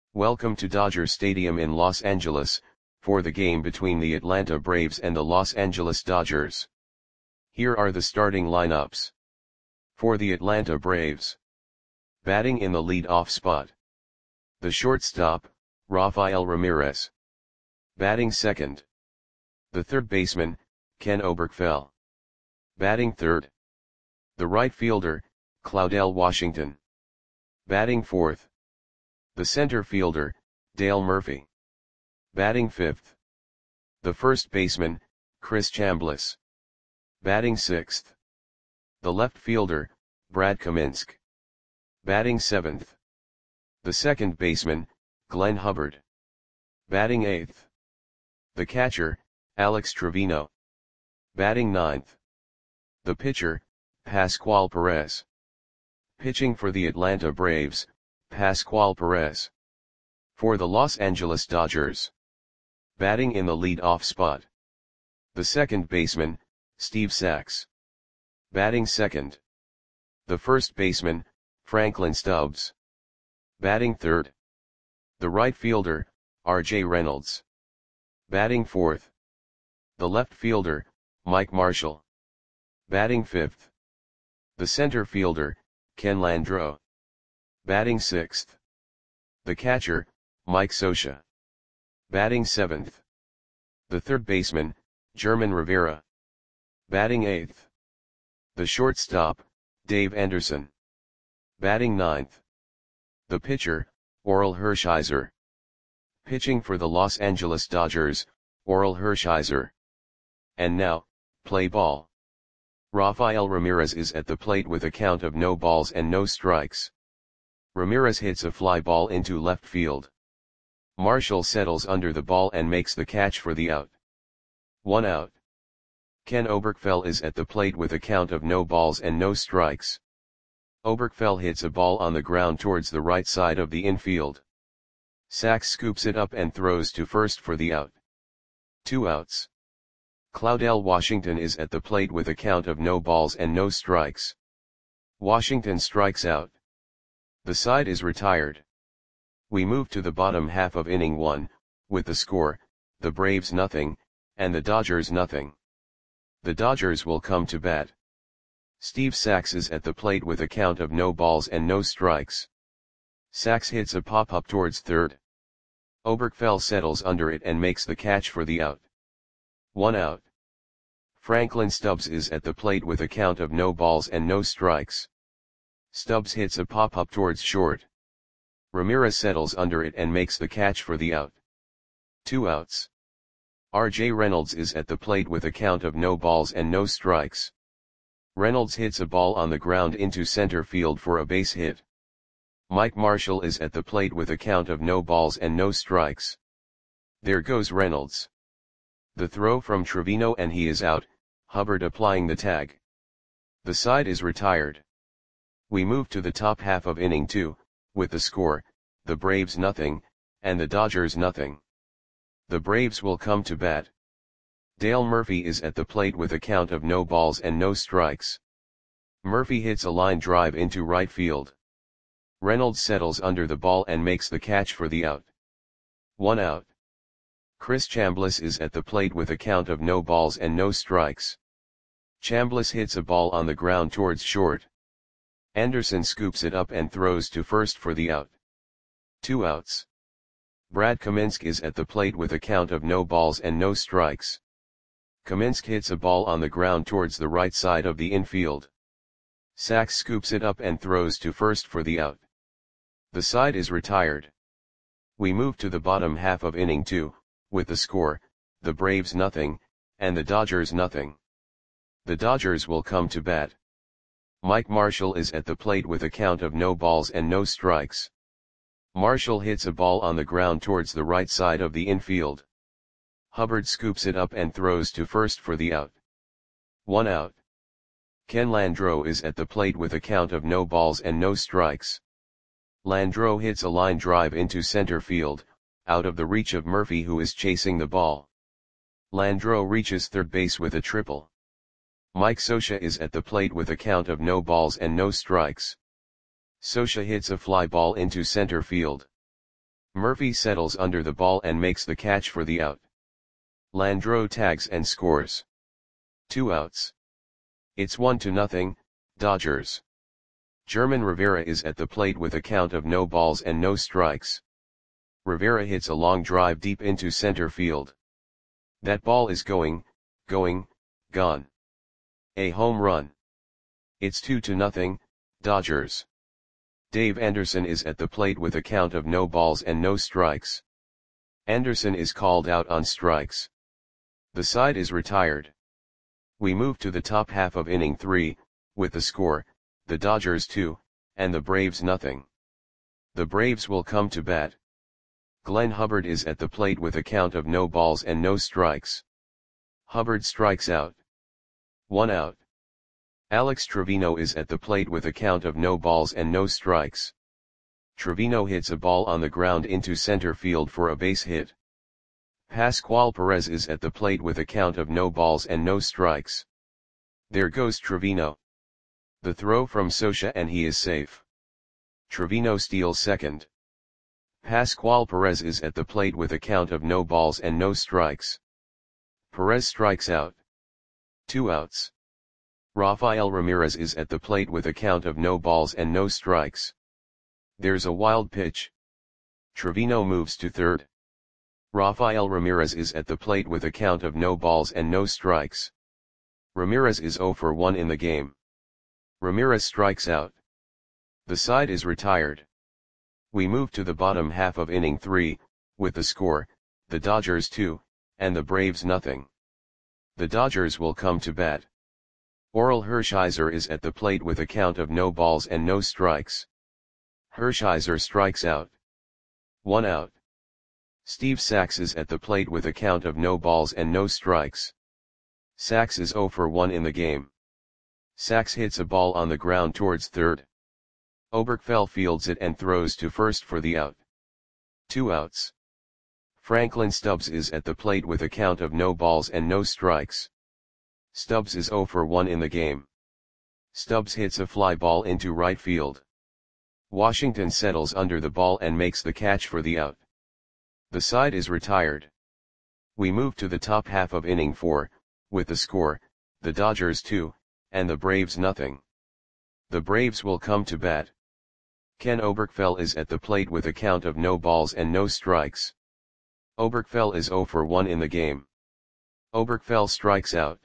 Welcome to Dodger Stadium in Los Angeles, for the game between the Atlanta Braves and the Los Angeles Dodgers. Here are the starting lineups. For the Atlanta Braves. Batting in the lead-off spot. The shortstop, Rafael Ramirez. Batting second. The third baseman, Ken Oberkfell. Batting third. The right fielder, Claudell Washington. Batting fourth. The center fielder, Dale Murphy. Batting fifth. The first baseman, Chris Chambliss. Batting sixth. The left fielder, Brad Kaminsky. Batting seventh. The second baseman, Glenn Hubbard. Batting eighth. The catcher, Alex Trevino. Batting ninth. The pitcher, Pascual Perez. Pitching for the Atlanta Braves, Pascual Perez. For the Los Angeles Dodgers. Batting in the lead-off spot. The second baseman, Steve Sax. Batting second. The first baseman, Franklin Stubbs. Batting third. The right fielder, R.J. Reynolds. Batting fourth. The left fielder, Mike Marshall. Batting fifth. The center fielder, Ken Landreaux. Batting sixth. The catcher, Mike Scioscia. Batting seventh. The third baseman, German Rivera. Batting eighth. The shortstop, Dave Anderson. Batting ninth. The pitcher, Orel Hershiser. Pitching for the Los Angeles Dodgers, Orel Hershiser. And now, play ball. Rafael Ramirez is at the plate with a count of no balls and no strikes. Ramirez hits a fly ball into left field. Marshall settles under the ball and makes the catch for the out. 1 out. Ken Oberkfell is at the plate with a count of no balls and no strikes. Oberkfell hits a ball on the ground towards the right side of the infield. Sax scoops it up and throws to first for the out. 2 outs. Claudell Washington is at the plate with a count of no balls and no strikes. Washington strikes out. The side is retired. We move to the bottom half of inning 1, with the score, the Braves nothing, and the Dodgers nothing. The Dodgers will come to bat. Steve Sax is at the plate with a count of no balls and no strikes. Sax hits a pop-up towards third. Oberkfell settles under it and makes the catch for the out. 1 out. Franklin Stubbs is at the plate with a count of no balls and no strikes. Stubbs hits a pop-up towards short. Ramirez settles under it and makes the catch for the out. 2 outs. R.J. Reynolds is at the plate with a count of no balls and no strikes. Reynolds hits a ball on the ground into center field for a base hit. Mike Marshall is at the plate with a count of no balls and no strikes. There goes Reynolds. The throw from Trevino and he is out, Hubbard applying the tag. The side is retired. We move to the top half of inning 2, with the score, the Braves nothing, and the Dodgers nothing. The Braves will come to bat. Dale Murphy is at the plate with a count of no balls and no strikes. Murphy hits a line drive into right field. Reynolds settles under the ball and makes the catch for the out. 1 out. Chris Chambliss is at the plate with a count of no balls and no strikes. Chambliss hits a ball on the ground towards short. Anderson scoops it up and throws to first for the out. 2 outs. Brad Kaminsky is at the plate with a count of no balls and no strikes. Kaminsky hits a ball on the ground towards the right side of the infield. Sax scoops it up and throws to first for the out. The side is retired. We move to the bottom half of inning 2, with the score, the Braves nothing, and the Dodgers nothing. The Dodgers will come to bat. Mike Marshall is at the plate with a count of no balls and no strikes. Marshall hits a ball on the ground towards the right side of the infield. Hubbard scoops it up and throws to first for the out. 1 out. Ken Landreaux is at the plate with a count of no balls and no strikes. Landreaux hits a line drive into center field, out of the reach of Murphy who is chasing the ball. Landreaux reaches third base with a triple. Mike Scioscia is at the plate with a count of no balls and no strikes. Scioscia hits a fly ball into center field. Murphy settles under the ball and makes the catch for the out. Landreau tags and scores. 2 outs. It's 1-0, Dodgers. German Rivera is at the plate with a count of no balls and no strikes. Rivera hits a long drive deep into center field. That ball is going, gone. A home run. It's 2-0, Dodgers. Dave Anderson is at the plate with a count of no balls and no strikes. Anderson is called out on strikes. The side is retired. We move to the top half of inning 3, with the score, the Dodgers 2, and the Braves nothing. The Braves will come to bat. Glenn Hubbard is at the plate with a count of no balls and no strikes. Hubbard strikes out. 1 out. Alex Trevino is at the plate with a count of no balls and no strikes. Trevino hits a ball on the ground into center field for a base hit. Pascual Perez is at the plate with a count of no balls and no strikes. There goes Trevino. The throw from Socha and he is safe. Trevino steals second. Pascual Perez is at the plate with a count of no balls and no strikes. Perez strikes out. 2 outs. Rafael Ramirez is at the plate with a count of no balls and no strikes. There's a wild pitch. Trevino moves to third. Rafael Ramirez is at the plate with a count of no balls and no strikes. Ramirez is 0 for 1 in the game. Ramirez strikes out. The side is retired. We move to the bottom half of inning 3, with the score, the Dodgers 2, and the Braves nothing. The Dodgers will come to bat. Orel Hershiser is at the plate with a count of no balls and no strikes. Hershiser strikes out. 1 out. Steve Sax is at the plate with a count of no balls and no strikes. Sax is 0 for 1 in the game. Sax hits a ball on the ground towards third. Oberkfell fields it and throws to first for the out. 2 outs. Franklin Stubbs is at the plate with a count of no balls and no strikes. Stubbs is 0 for 1 in the game. Stubbs hits a fly ball into right field. Washington settles under the ball and makes the catch for the out. The side is retired. We move to the top half of inning 4, with the score, the Dodgers 2, and the Braves nothing. The Braves will come to bat. Ken Oberkfell is at the plate with a count of no balls and no strikes. Oberkfell is 0 for 1 in the game. Oberkfell strikes out.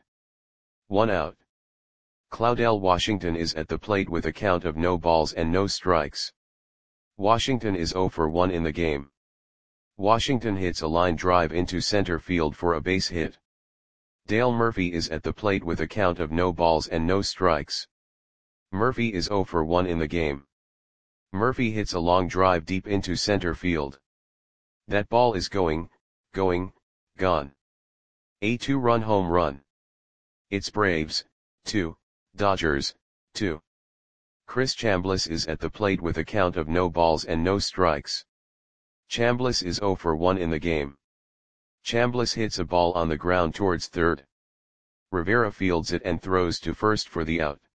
1 out. Claudel Washington is at the plate with a count of no balls and no strikes. Washington is 0 for 1 in the game. Washington hits a line drive into center field for a base hit. Dale Murphy is at the plate with a count of no balls and no strikes. Murphy is 0 for 1 in the game. Murphy hits a long drive deep into center field. That ball is going, gone. A 2-run home run. It's Braves, 2, Dodgers, 2. Chris Chambliss is at the plate with a count of no balls and no strikes. Chambliss is 0 for 1 in the game. Chambliss hits a ball on the ground towards third. Rivera fields it and throws to first for the out.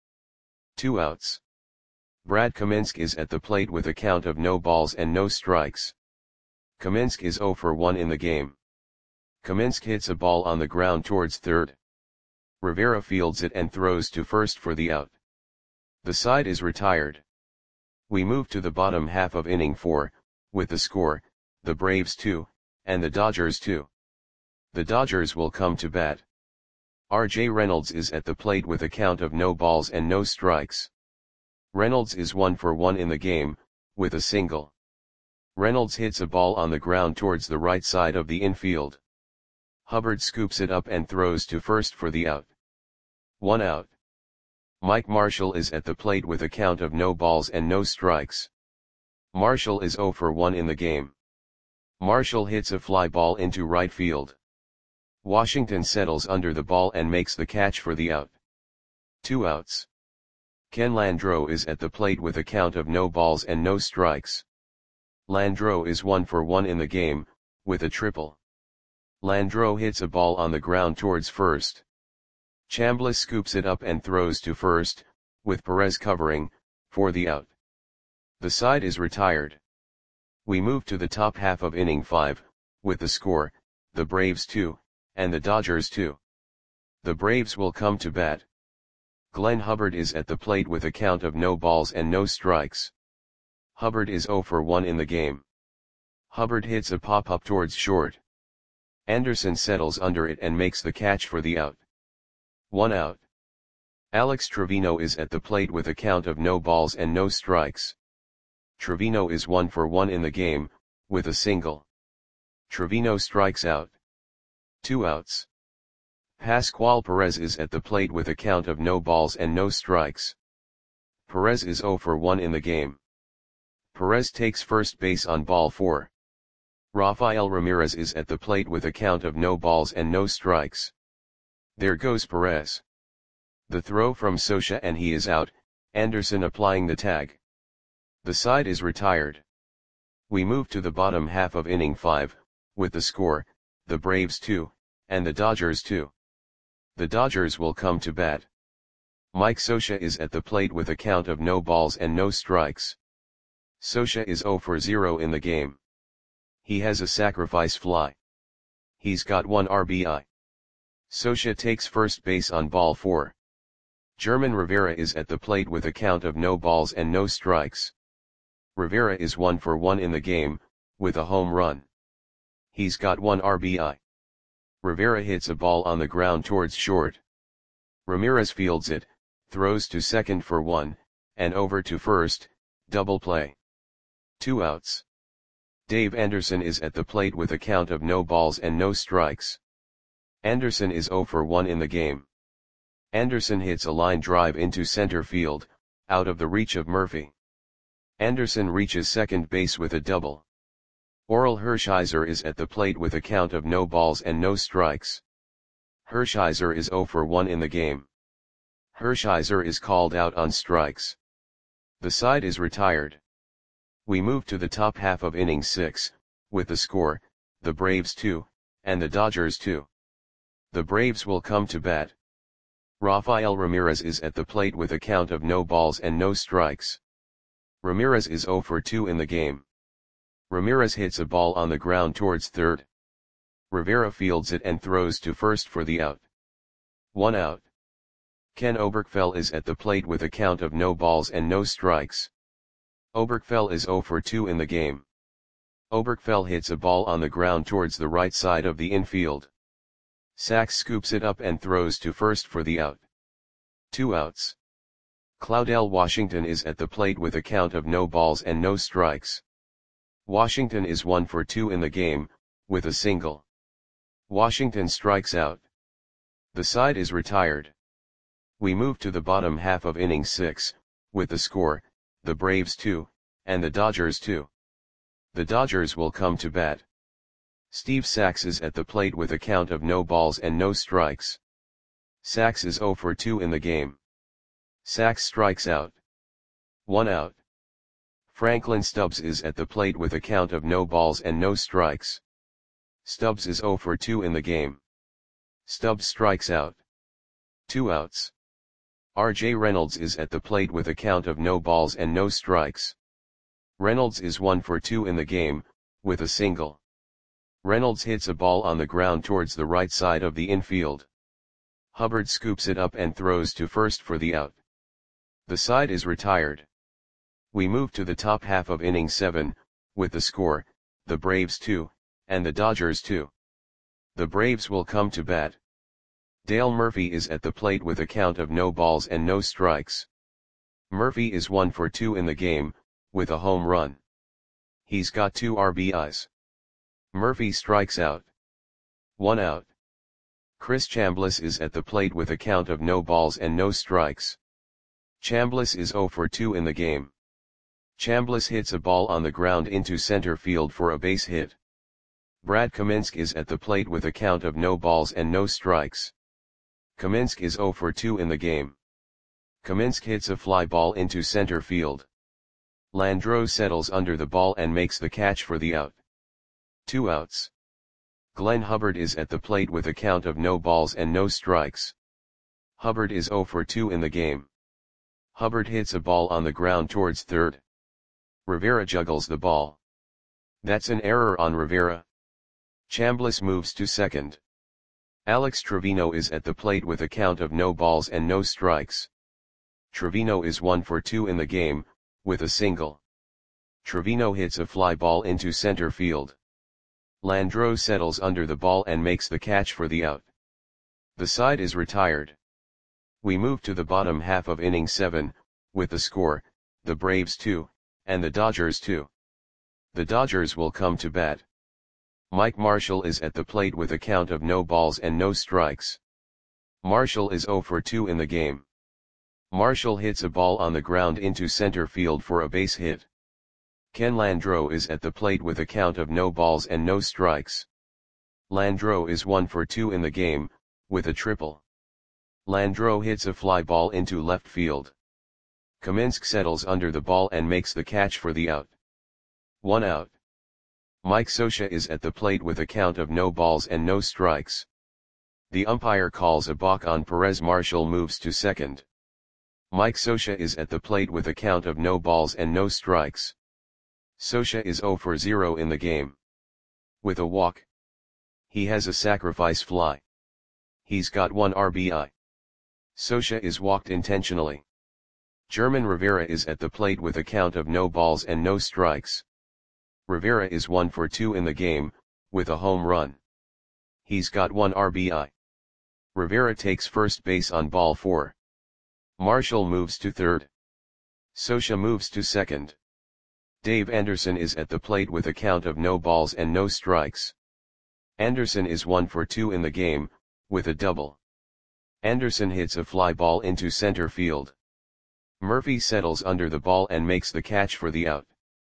2 outs. Brad Kaminsky is at the plate with a count of no balls and no strikes. Kaminsky is 0 for 1 in the game. Kaminsky hits a ball on the ground towards third. Rivera fields it and throws to first for the out. The side is retired. We move to the bottom half of inning 4, with the score, the Braves 2, and the Dodgers 2. The Dodgers will come to bat. R.J. Reynolds is at the plate with a count of no balls and no strikes. Reynolds is 1 for 1 in the game, with a single. Reynolds hits a ball on the ground towards the right side of the infield. Hubbard scoops it up and throws to first for the out. 1 out. Mike Marshall is at the plate with a count of no balls and no strikes. Marshall is 0 for 1 in the game. Marshall hits a fly ball into right field. Washington settles under the ball and makes the catch for the out. 2 outs. Ken Landreau is at the plate with a count of no balls and no strikes. Landreau is 1 for 1 in the game, with a triple. Landreau hits a ball on the ground towards first. Chambliss scoops it up and throws to first, with Perez covering, for the out. The side is retired. We move to the top half of inning 5, with the score, the Braves 2, and the Dodgers 2. The Braves will come to bat. Glenn Hubbard is at the plate with a count of no balls and no strikes. Hubbard is 0 for 1 in the game. Hubbard hits a pop-up towards short. Anderson settles under it and makes the catch for the out. 1 out. Alex Trevino is at the plate with a count of no balls and no strikes. Trevino is 1 for 1 in the game, with a single. Trevino strikes out. 2 outs. Pascual Perez is at the plate with a count of no balls and no strikes. Perez is 0 for 1 in the game. Perez takes first base on ball 4. Rafael Ramirez is at the plate with a count of no balls and no strikes. There goes Perez. The throw from Scioscia and he is out, Anderson applying the tag. The side is retired. We move to the bottom half of inning 5, with the score, the Braves 2, and the Dodgers 2. The Dodgers will come to bat. Mike Scioscia is at the plate with a count of no balls and no strikes. Scioscia is 0 for 0 in the game. He has a sacrifice fly. He's got 1 RBI. Scioscia takes first base on ball 4. German Rivera is at the plate with a count of no balls and no strikes. Rivera is 1 for 1 in the game, with a home run. He's got 1 RBI. Rivera hits a ball on the ground towards short. Ramirez fields it, throws to second for 1, and over to first, double play. 2 outs. Dave Anderson is at the plate with a count of no balls and no strikes. Anderson is 0 for 1 in the game. Anderson hits a line drive into center field, out of the reach of Murphy. Anderson reaches second base with a double. Orel Hershiser is at the plate with a count of no balls and no strikes. Hershiser is 0 for 1 in the game. Hershiser is called out on strikes. The side is retired. We move to the top half of inning 6, with the score, the Braves 2, and the Dodgers 2. The Braves will come to bat. Rafael Ramirez is at the plate with a count of no balls and no strikes. Ramirez is 0 for 2 in the game. Ramirez hits a ball on the ground towards third. Rivera fields it and throws to first for the out. 1 out. Ken Oberkfell is at the plate with a count of no balls and no strikes. Oberkfell is 0 for 2 in the game. Oberkfell hits a ball on the ground towards the right side of the infield. Sachs scoops it up and throws to first for the out. 2 outs. Claudel Washington is at the plate with a count of no balls and no strikes. Washington is 1 for 2 in the game, with a single. Washington strikes out. The side is retired. We move to the bottom half of inning 6, with the score, the Braves 2, and the Dodgers 2. The Dodgers will come to bat. Steve Sachs is at the plate with a count of no balls and no strikes. Sachs is 0 for 2 in the game. Sachs strikes out. 1 out. Franklin Stubbs is at the plate with a count of no balls and no strikes. Stubbs is 0 for 2 in the game. Stubbs strikes out. 2 outs. R.J. Reynolds is at the plate with a count of no balls and no strikes. Reynolds is 1 for 2 in the game, with a single. Reynolds hits a ball on the ground towards the right side of the infield. Hubbard scoops it up and throws to first for the out. The side is retired. We move to the top half of inning 7, with the score, the Braves 2, and the Dodgers 2. The Braves will come to bat. Dale Murphy is at the plate with a count of no balls and no strikes. Murphy is 1 for 2 in the game, with a home run. He's got 2 RBIs. Murphy strikes out. 1 out. Chris Chambliss is at the plate with a count of no balls and no strikes. Chambliss is 0 for 2 in the game. Chambliss hits a ball on the ground into center field for a base hit. Brad Kaminsky is at the plate with a count of no balls and no strikes. Kaminsky is 0 for 2 in the game. Kaminsky hits a fly ball into center field. Landreau settles under the ball and makes the catch for the out. 2 outs. Glenn Hubbard is at the plate with a count of no balls and no strikes. Hubbard is 0 for 2 in the game. Hubbard hits a ball on the ground towards third. Rivera juggles the ball. That's an error on Rivera. Chambliss moves to second. Alex Trevino is at the plate with a count of no balls and no strikes. Trevino is 1 for 2 in the game, with a single. Trevino hits a fly ball into center field. Landreaux settles under the ball and makes the catch for the out. The side is retired. We move to the bottom half of inning 7, with the score, the Braves 2, and the Dodgers 2. The Dodgers will come to bat. Mike Marshall is at the plate with a count of no balls and no strikes. Marshall is 0 for 2 in the game. Marshall hits a ball on the ground into center field for a base hit. Ken Landreaux is at the plate with a count of no balls and no strikes. Landreaux is 1 for 2 in the game, with a triple. Landreaux hits a fly ball into left field. Kaminsky settles under the ball and makes the catch for the out. 1 out. Mike Scioscia is at the plate with a count of no balls and no strikes. The umpire calls a balk on Perez. Marshall moves to second. Mike Scioscia is at the plate with a count of no balls and no strikes. Scioscia is 0 for 0 in the game. With a walk. He has a sacrifice fly. He's got 1 RBI. Scioscia is walked intentionally. German Rivera is at the plate with a count of no balls and no strikes. Rivera is 1 for 2 in the game, with a home run. He's got 1 RBI. Rivera takes first base on ball 4. Marshall moves to third. Scioscia moves to second. Dave Anderson is at the plate with a count of no balls and no strikes. Anderson is 1 for 2 in the game, with a double. Anderson hits a fly ball into center field. Murphy settles under the ball and makes the catch for the out.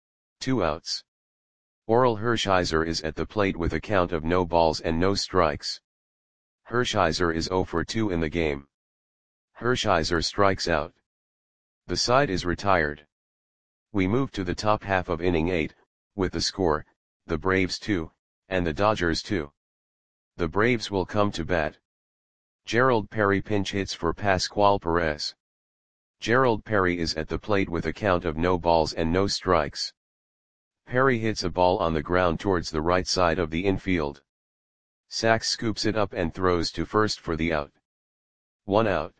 2 outs. Orel Hershiser is at the plate with a count of no balls and no strikes. Hershiser is 0 for 2 in the game. Hershiser strikes out. The side is retired. We move to the top half of inning 8, with the score, the Braves 2, and the Dodgers 2. The Braves will come to bat. Gerald Perry pinch hits for Pascual Perez. Gerald Perry is at the plate with a count of no balls and no strikes. Perry hits a ball on the ground towards the right side of the infield. Sachs scoops it up and throws to first for the out. 1 out.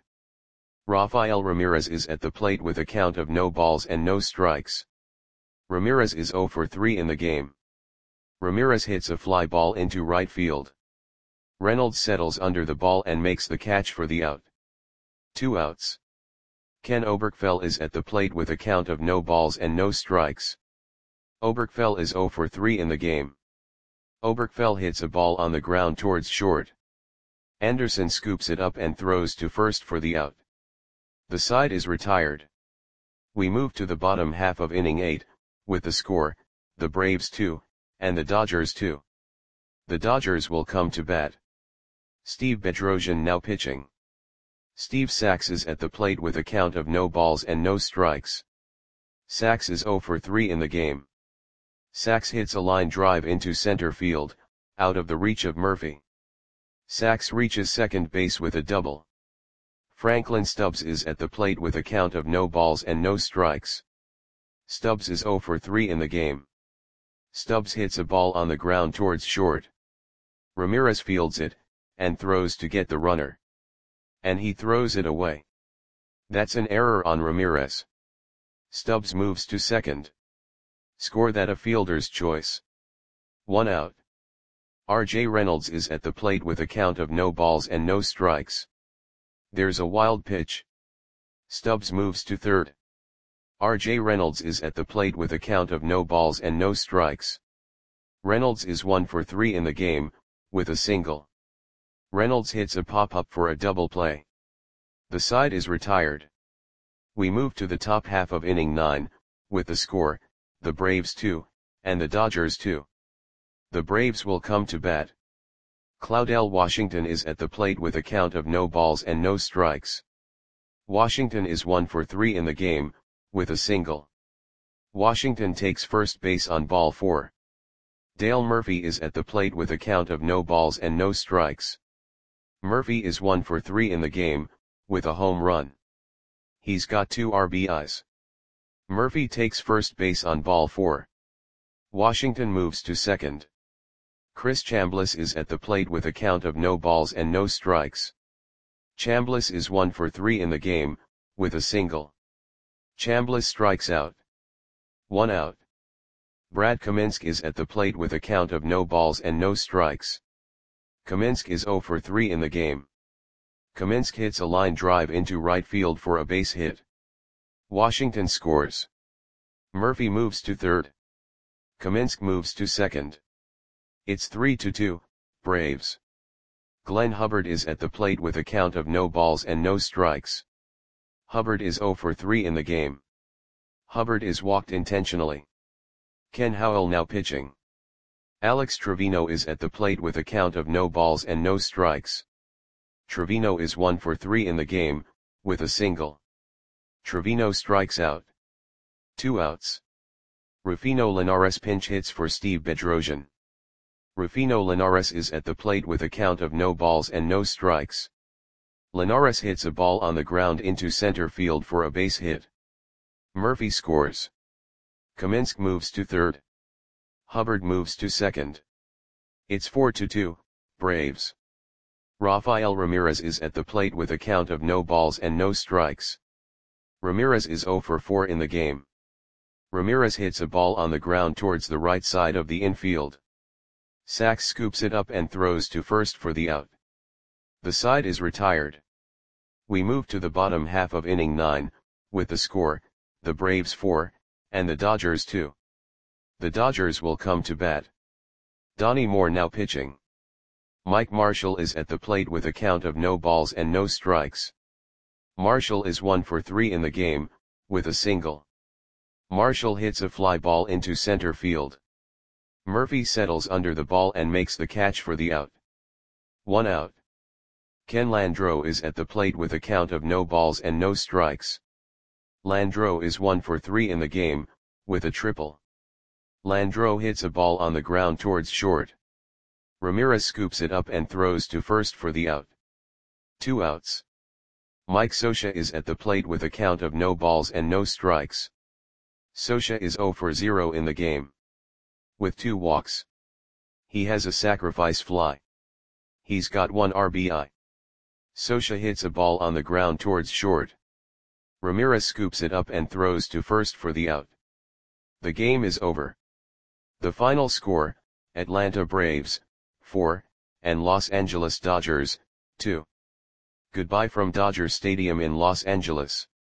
Rafael Ramirez is at the plate with a count of no balls and no strikes. Ramirez is 0 for 3 in the game. Ramirez hits a fly ball into right field. Reynolds settles under the ball and makes the catch for the out. 2 outs. Ken Oberkfell is at the plate with a count of no balls and no strikes. Oberkfell is 0 for 3 in the game. Oberkfell hits a ball on the ground towards short. Anderson scoops it up and throws to first for the out. The side is retired. We move to the bottom half of inning 8, with the score, the Braves 2, and the Dodgers 2. The Dodgers will come to bat. Steve Bedrosian now pitching. Steve Sachs is at the plate with a count of no balls and no strikes. Sachs is 0 for 3 in the game. Sachs hits a line drive into center field, out of the reach of Murphy. Sachs reaches second base with a double. Franklin Stubbs is at the plate with a count of no balls and no strikes. Stubbs is 0 for 3 in the game. Stubbs hits a ball on the ground towards short. Ramirez fields it, and throws to get the runner. And he throws it away. That's an error on Ramirez. Stubbs moves to second. Score that a fielder's choice. 1 out. R.J. Reynolds is at the plate with a count of no balls and no strikes. There's a wild pitch. Stubbs moves to third. R.J. Reynolds is at the plate with a count of no balls and no strikes. Reynolds is 1 for 3 in the game, with a single. Reynolds hits a pop-up for a double play. The side is retired. We move to the top half of inning 9, with the score, the Braves 2, and the Dodgers 2. The Braves will come to bat. Claudell Washington is at the plate with a count of no balls and no strikes. Washington is 1 for 3 in the game, with a single. Washington takes first base on ball 4. Dale Murphy is at the plate with a count of no balls and no strikes. Murphy is 1 for 3 in the game, with a home run. He's got 2 RBIs. Murphy takes first base on ball 4. Washington moves to second. Chris Chambliss is at the plate with a count of no balls and no strikes. Chambliss is 1 for 3 in the game, with a single. Chambliss strikes out. 1 out. Brad Kaminsky is at the plate with a count of no balls and no strikes. Kaminsky is 0 for 3 in the game. Kaminsky hits a line drive into right field for a base hit. Washington scores. Murphy moves to third. Kaminsky moves to second. It's 3-2, Braves. Glenn Hubbard is at the plate with a count of no balls and no strikes. Hubbard is 0 for 3 in the game. Hubbard is walked intentionally. Ken Howell now pitching. Alex Trevino is at the plate with a count of no balls and no strikes. Trevino is 1 for 3 in the game, with a single. Trevino strikes out. 2 outs. Rufino Linares pinch hits for Steve Bedrosian. Rufino Linares is at the plate with a count of no balls and no strikes. Linares hits a ball on the ground into center field for a base hit. Murphy scores. Kaminsky moves to third. Hubbard moves to second. It's 4-2, Braves. Rafael Ramirez is at the plate with a count of no balls and no strikes. Ramirez is 0 for 4 in the game. Ramirez hits a ball on the ground towards the right side of the infield. Sachs scoops it up and throws to first for the out. The side is retired. We move to the bottom half of inning 9, with the score, the Braves 4, and the Dodgers 2. The Dodgers will come to bat. Donnie Moore now pitching. Mike Marshall is at the plate with a count of no balls and no strikes. Marshall is 1 for 3 in the game, with a single. Marshall hits a fly ball into center field. Murphy settles under the ball and makes the catch for the out. 1 out. Ken Landreau is at the plate with a count of no balls and no strikes. Landreau is 1 for 3 in the game, with a triple. Landreau hits a ball on the ground towards short. Ramirez scoops it up and throws to first for the out. 2 outs. Mike Scioscia is at the plate with a count of no balls and no strikes. Scioscia is 0 for 0 in the game. With 2 walks. He has a sacrifice fly. He's got 1 RBI. Scioscia hits a ball on the ground towards short. Ramirez scoops it up and throws to first for the out. The game is over. The final score, Atlanta Braves, 4, and Los Angeles Dodgers, 2. Goodbye from Dodger Stadium in Los Angeles.